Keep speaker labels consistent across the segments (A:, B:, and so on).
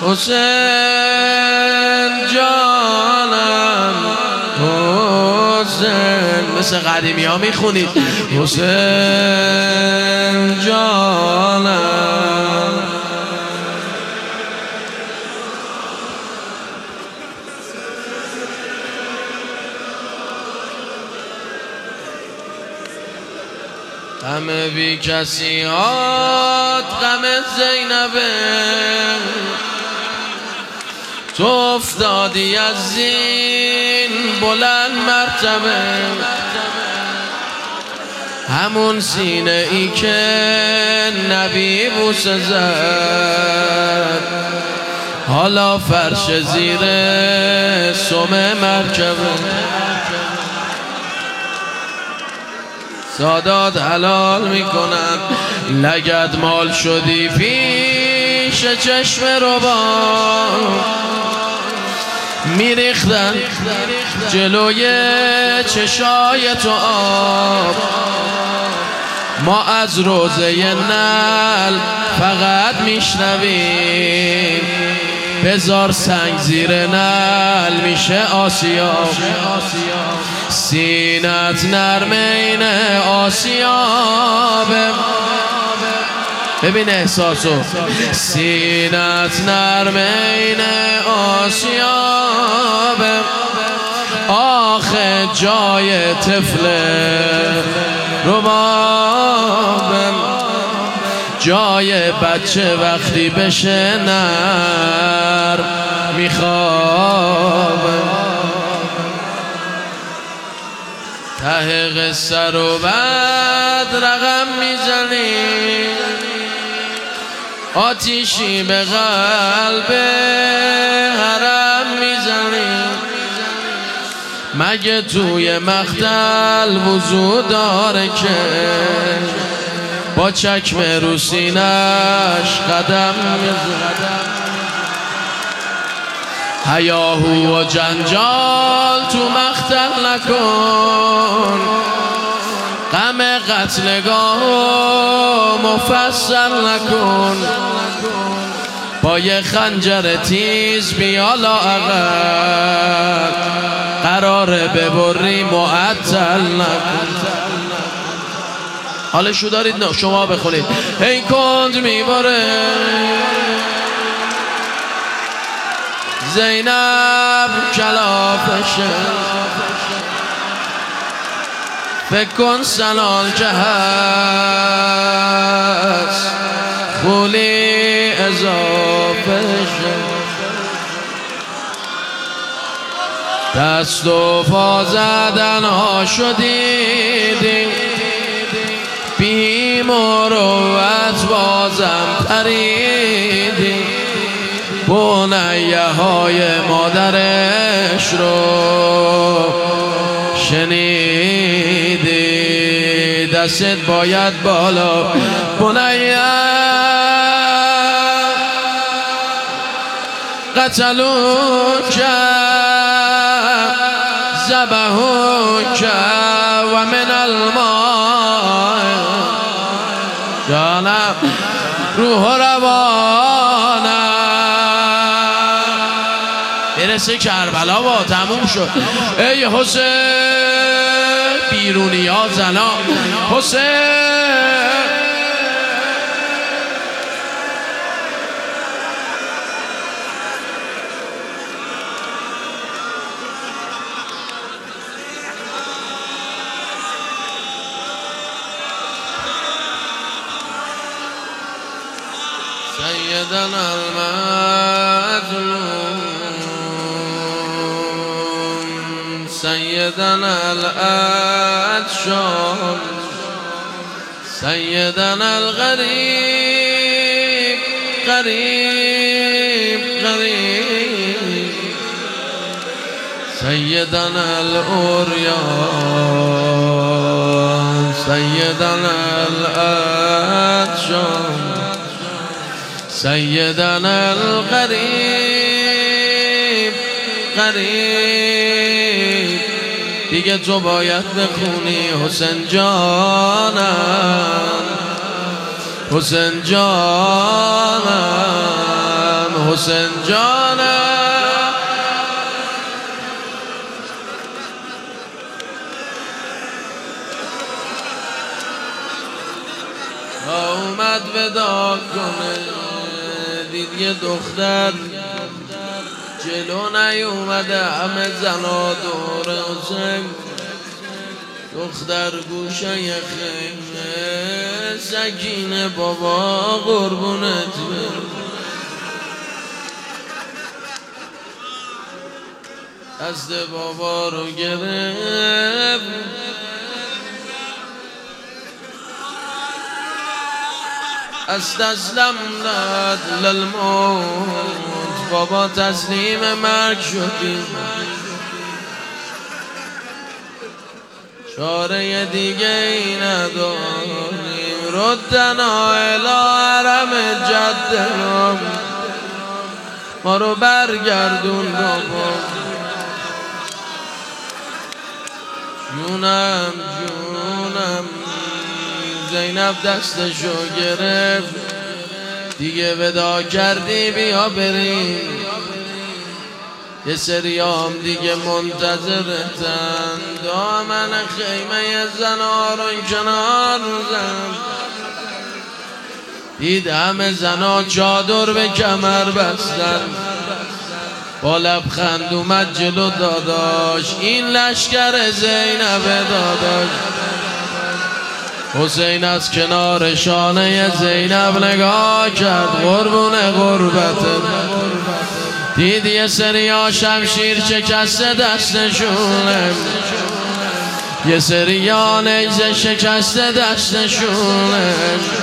A: حسین جانم حسین، مثل قدیمی ها میخونید حسین جانم. غم بی کسی هات غم زینبه، تو افتادی از زین بلند مرتبه، همون سینه ای که نبی بوسه زد، حالا فرش زیر سم مرکبه. سادات حلال میکنن لگد مال شدی پیش چشم روبان، میریختن جلوی چشای تو آب، ما از روزه نل فقط میشنویم، بذار سنگ زیر نل میشه آسیاب، سینت نرمین آسیابه، ببین احساسو، سینت نرمین آسیابه، آخه جای طفل ربابه، جای بچه وقتی بشه نر میخوابه. ته قصه رو بعد رقم میزنی، آتیشی به قلب حرم میزنی، مگه توی مقتل وضو داره که با چکم رو سینش قدم میزنی، هیاهو و جنجال تو مقتل نکن، غم قتلگاه مفصل نکن، با یه خنجر تیز بیا لااقل، قراره ببری معطل نکن. حالشو دارید؟ نه شما بخونید. این کند میباره زینب کلافشه، فکر کن سنان که هست خولی اضافه شد، دست و پا زدن ها شدیدی، بی مروت بازم پریدی، بنیه های مادرش رو شنیدی، دستت باید بالا بنیه قتلوک ذبحوک و من الماء، جانم روح روانم برسه کربلا با تموم شد. ای حسین بیرونی ها زنا، حسین سیدنا المظلوم، سیدنا العطشان، سیدنا الغریب، غریب غریب، سیدنا العریان، سیدنا العطشان، سیدنا الغریب غریب. دیگه تو باید بخونی حسین جانم، حسین جانم، حسین جانم اومد ودا کنه دید یه دختر جلو نیومده همه زنا دور حسین دختر گوشه خیمه سکینه بابا قربونت دست بابا رو گرفت استسلم للموت بابا تسلیم مرگ شدیم چاره دیگه ای نداریم ردنا الی حرم جدنا ما رو برگردون بابا جونم زینب دستشو گرفت دیگه ودا کردی بیا بریم یه سریام دیگه منتظرتن دامن خیمه زنا رو کنار زن دید همه زنا چادر به کمر بستن با لبخند اومد جلو داداش این لشکر زینب داداش حسین از کنار شانه زینب نگاه کرد قربون غربت دید یه سریا شمشیر شکسته دستشونه یه سریا نیزه شکسته دستشونه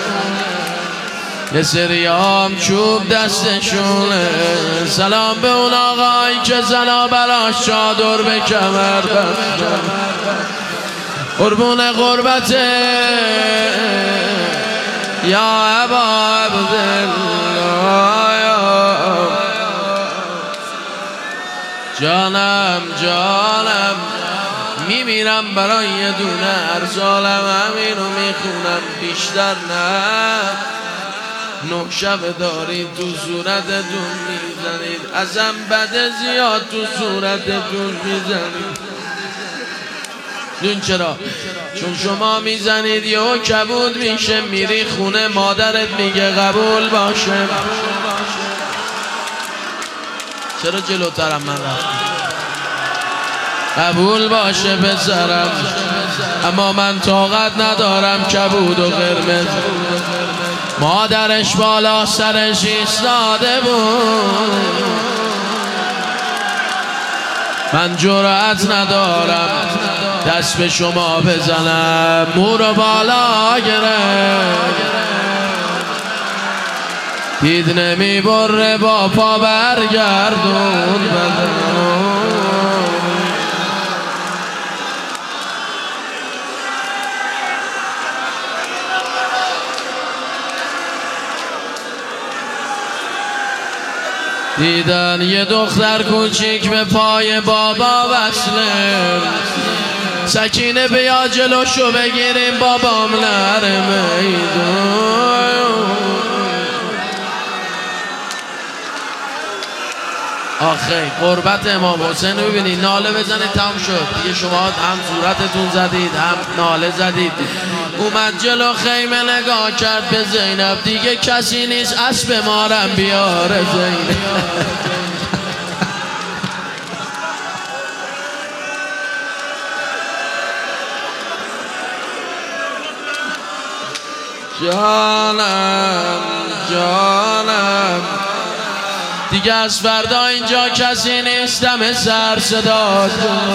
A: یه سریام چوب دستشونه سلام به اون آقایی که زنا براش چادر به کمر بستن قربون غربت یا ابا عبدالله جانم میمیرم برای یه دونه هر سالم همینو میخونم بیشتر نه 9 شب دارید تو صورتتون میزنید ازم بده زیاد تو صورتتون میزنید دون چرا؟ چون شما میزنید یهو کبود میشه میری خونه مادرت میگه قبول باشه چرا جلوترم من رفتم قبول باشه پسرم اما من طاقت ندارم کبود و قرمز مادرش بالا سرش ایستاده بود من جرأت ندارم دست به شما بزنم مو رو بالا گرفت دید نمی بره با پا برگردون بدن دیدن یه دختر کوچیک به پای بابا وصله سکینه بیا جلوشو بگیریم بابام نره میدون آخه قربت امام حسین رو ببینید ناله بزنید تمام شد دیگه شما هم صورتتون زدید هم ناله زدید اومد جلو خیمه نگاه کرد به زینب دیگه کسی نیست اسب مارم بیاره زینب جانم دیگه از فردا اینجا کسی نیست دم سر صدا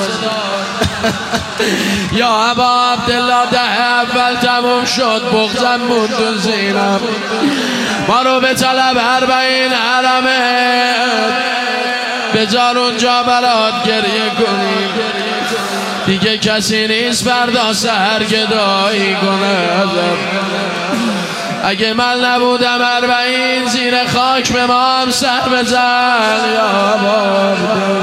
A: یا ابا عبدالله ده اول تموم شد بغضم موند و زینم ما رو به طلب 40 حرمه بذار اونجا برات گریه کنیم دیگه کسی نیست فردا سحر گدایی کنه اگه من نبودم 40 زیر خاک به ما هم سر بزن یا بابا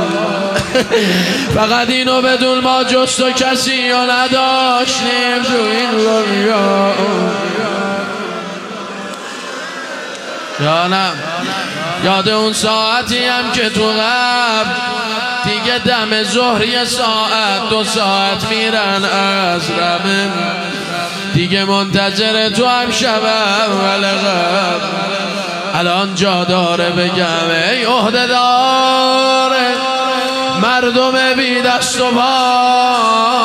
A: فقط اینو بدون ما جست و کسی رو نداشتیم تو این دنیا جانم یاد اون ساعتی هم که تو قبل دیگه دم ظهر 1 ساعت 2 ساعت میرن از رمم، دیگه منتظر تو هم شبم ولقب. الان جا داره بگم ای عهده داره مردم بی دست و پا،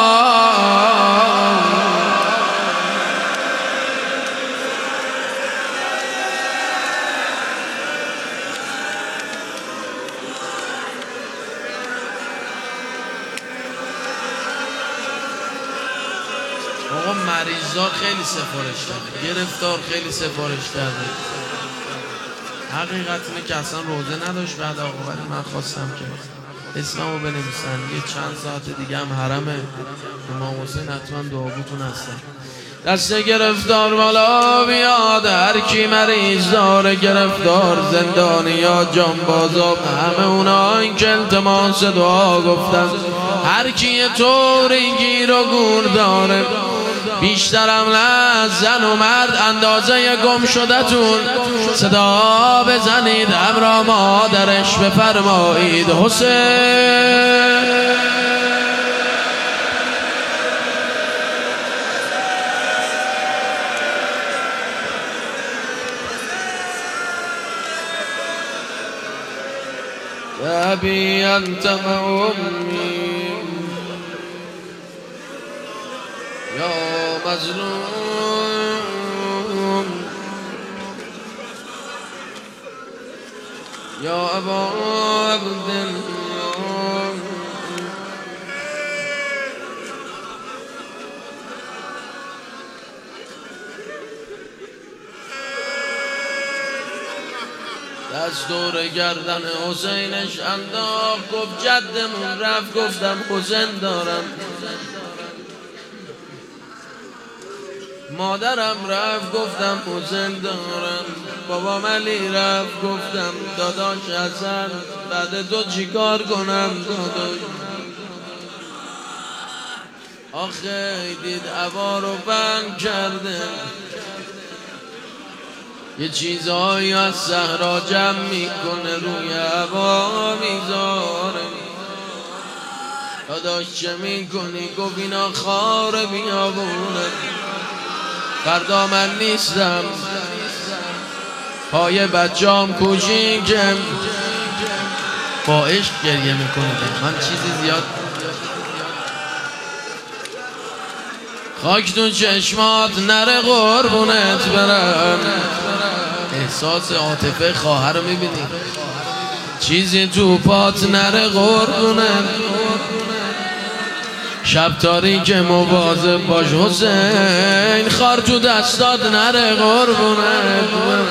A: آقا مریضدار خیلی سفارش داره، گرفتار خیلی سفارش داره. حقیقت اینه که اصلا روزه نداشت بعد آقا، ولی من خواستم که اسممو بنویسن. یه چند ساعت دیگه هم حرمه امام حسین، حتما دعابوتون هستن. دست گرفتار بالا بیاد هر کی مریض داره، گرفتار زندانی یا جانبازا، همه اونا این که التماس دعا گفتن. هر کی یه طوری گیر و گور داره، بیشترم نه زن و مرد، اندازه گم شده تون صدا بزنید، همراه مادرش بفرمایید حسین. أبي أنت وأمي يا مظلوم يا أبا عبد الله. دست دور گردن حسینش انداخت، گفت جدمون رفت، گفتم حسین دارم. مادرم رفت، گفتم حسین دارم. بابام علی رفت، گفتم داداش حسن بعد تو چی کار کنم داداش. آخه دید هوا رو بند کرده، یه چیزایی از صحرا جمع میکنه روی هوا میذاره. داداش چه میکنی؟ گفت اینا خار بیابونه، فردا من نیستم، پای بچه‌ام کوچیکم با عشق گریه میکنه. من چیزی زیاد خاک تو چشمات نره قربونت برم. احساس عاطفه خواهر رو میبینی؟ چیزی تو پات نره قربونت. شب تاریک مواظب باش حسین، خار تو دستات نره قربونت.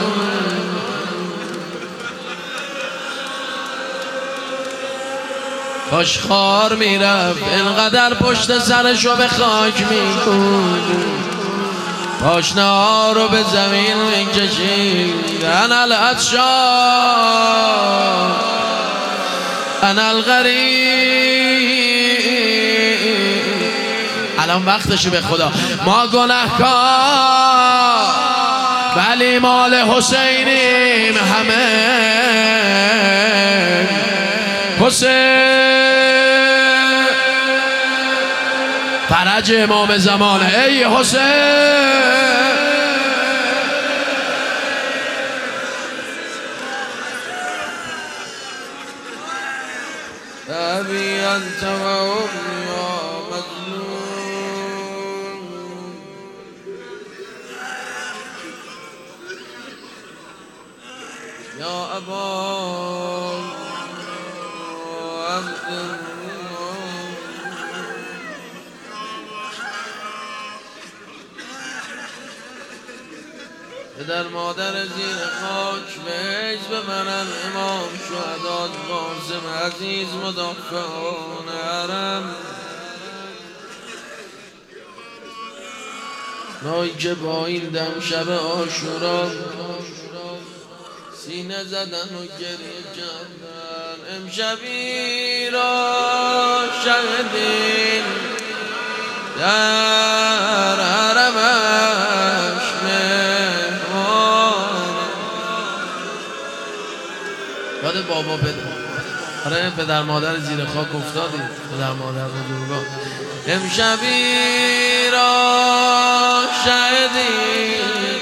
A: کاش خار میرفت اینقدر پشت سرشو به خاک میکن، پاشنه ها رو به زمین میکشید. انا العطشان انا الغریب. الان وقتشه به خدا، ما گناهکار ولی مال حسینیم همه. حسین فرج امام زمان، ای حسین. ابی انت و امی یا مظلوم یا ابا عبد الله. پدر مادر زیر خاک به منم، امام شهداد قاسم عزیز مدافعان حرم. نایی که با این دم شب عاشورا سینه زدن و گریه کردن، امشبی را شهدین در حرمش بابا آره پدر مادر زیر خاک افتادی، پدر مادر بزرگان. امشبی را شهدی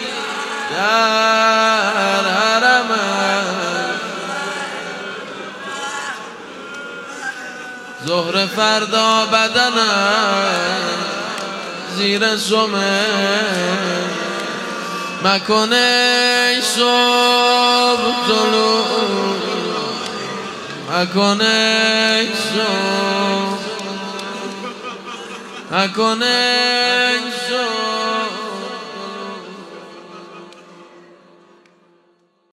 A: در حرمت، ظهر فردا بدنم زیر سمه، مکنه صبح طلوع، مکنه صبح، مکنه صبح